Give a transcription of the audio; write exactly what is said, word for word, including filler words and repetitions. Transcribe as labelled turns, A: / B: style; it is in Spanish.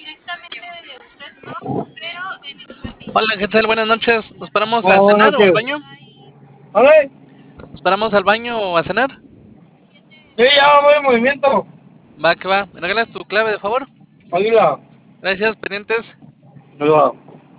A: Hola, ¿qué tal? Buenas noches. ¿Nos paramos a
B: Oh, buenas
A: cenar o al
B: noches.
A: baño?
B: ¿Vale?
A: ¿Nos paramos al baño o a cenar?
B: Sí, ya voy en movimiento.
A: Va, que va. ¿Me regalas tu clave, de favor?
B: Águila.
A: Gracias, pendientes.
B: Ahí va.